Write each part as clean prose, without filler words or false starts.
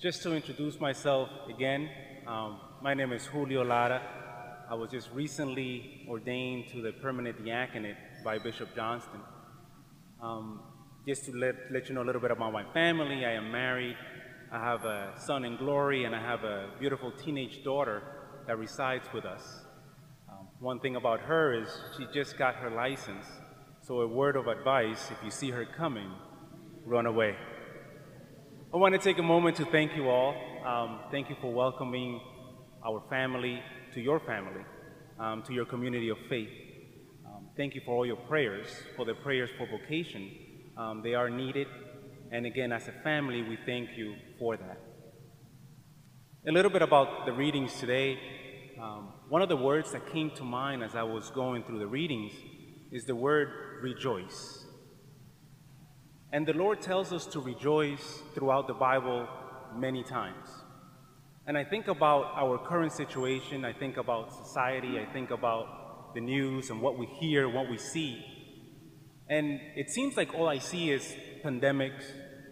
Just to introduce myself again, my name is Julio Lara. I was just recently ordained to the permanent diaconate by Bishop Johnston. Just to let you know a little bit about my family, I am married. I have a son in glory, and I have a beautiful teenage daughter that resides with us. One thing about her is she just got her license, so a word of advice: if you see her coming, run away. I want to take a moment to thank you all. Thank you for welcoming our family to your family, to your community of faith. Thank you for all your prayers, for the prayers for vocation. They are needed, and again, as a family, we thank you for that. A little bit about the readings today. One of the words that came to mind as I was going through the readings is the word rejoice. And the Lord tells us to rejoice throughout the Bible many times. And I think about our current situation, I think about society, I think about the news and what we hear, what we see. And it seems like all I see is pandemics,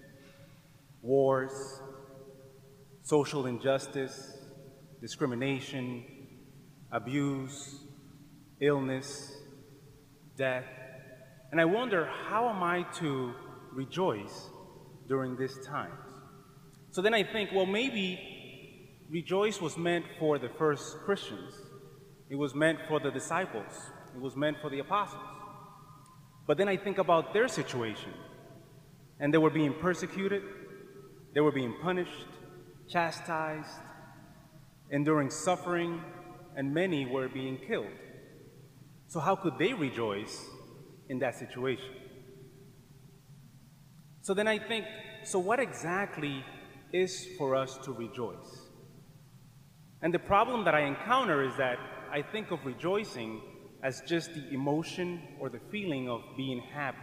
wars, social injustice, discrimination, abuse, illness, death. And I wonder, how am I to rejoice during these times? So then I think, well, maybe rejoice was meant for the first Christians. It was meant for the disciples. It was meant for the apostles. But then I think about their situation, and they were being persecuted, they were being punished, chastised, enduring suffering, and many were being killed. So how could they rejoice in that situation? So then I think, so what exactly is for us to rejoice? And the problem that I encounter is that I think of rejoicing as just the emotion or the feeling of being happy.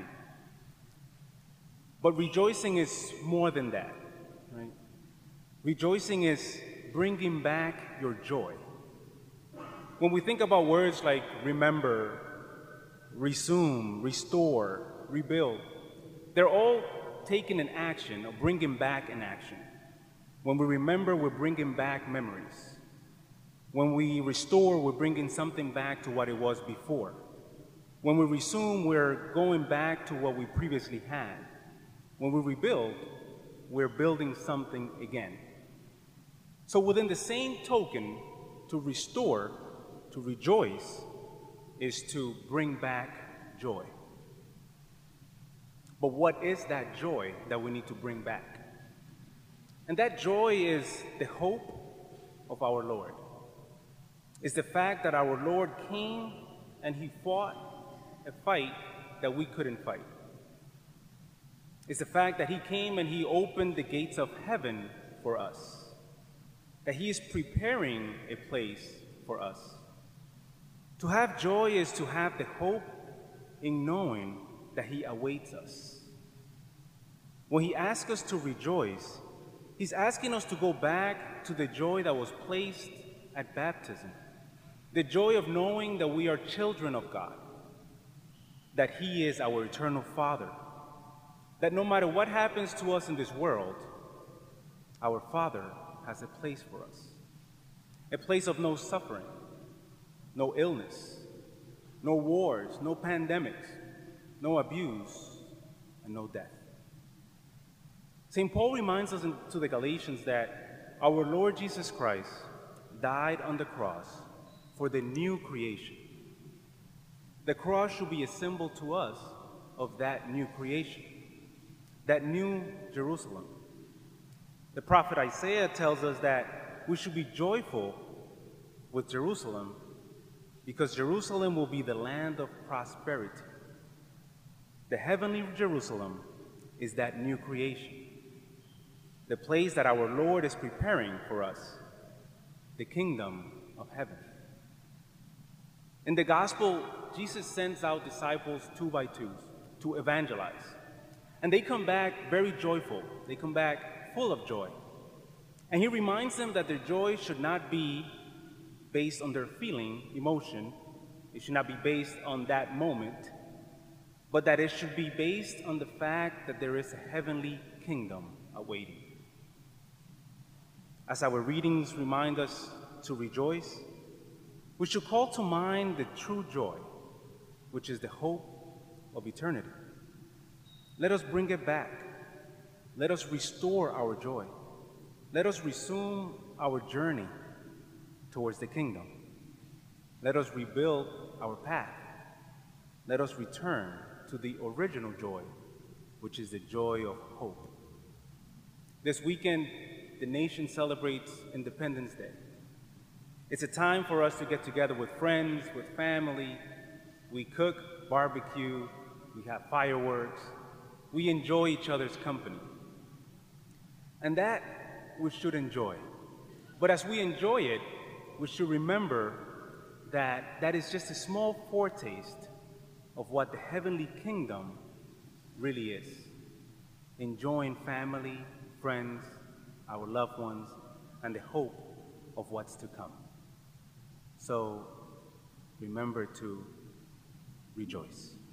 But rejoicing is more than that, right? Rejoicing is bringing back your joy. When we think about words like remember, resume, restore, rebuild, they're all taking an action or bringing back an action. When we remember, we're bringing back memories. When we restore, we're bringing something back to what it was before. When we resume, we're going back to what we previously had. When we rebuild, we're building something again. So within the same token, to restore, to rejoice, is to bring back joy. But what is that joy that we need to bring back? And that joy is the hope of our Lord. It's the fact that our Lord came and he fought a fight that we couldn't fight. It's the fact that he came and he opened the gates of heaven for us. That he is preparing a place for us. To have joy is to have the hope in knowing that he awaits us. When he asks us to rejoice, he's asking us to go back to the joy that was placed at baptism. The joy of knowing that we are children of God, that he is our eternal Father, that no matter what happens to us in this world, our Father has a place for us. A place of no suffering, no illness, no wars, no pandemics, no abuse, and no death. St. Paul reminds us to the Galatians that our Lord Jesus Christ died on the cross for the new creation. The cross should be a symbol to us of that new creation, that new Jerusalem. The prophet Isaiah tells us that we should be joyful with Jerusalem because Jerusalem will be the land of prosperity. The heavenly Jerusalem is that new creation, the place that our Lord is preparing for us, the kingdom of heaven. In the gospel, Jesus sends out disciples 2 by 2 to evangelize. And they come back very joyful. They come back full of joy. And he reminds them that their joy should not be based on their feeling, emotion. It should not be based on that moment, but that it should be based on the fact that there is a heavenly kingdom awaiting. As our readings remind us to rejoice, we should call to mind the true joy, which is the hope of eternity. Let us bring it back. Let us restore our joy. Let us resume our journey towards the kingdom. Let us rebuild our path. Let us return to the original joy, which is the joy of hope. This weekend, the nation celebrates Independence Day. It's a time for us to get together with friends, with family. We cook, barbecue, we have fireworks. We enjoy each other's company. And that we should enjoy. But as we enjoy it, we should remember that that is just a small foretaste of what the heavenly kingdom really is. Enjoying family, friends, our loved ones, and the hope of what's to come. So remember to rejoice.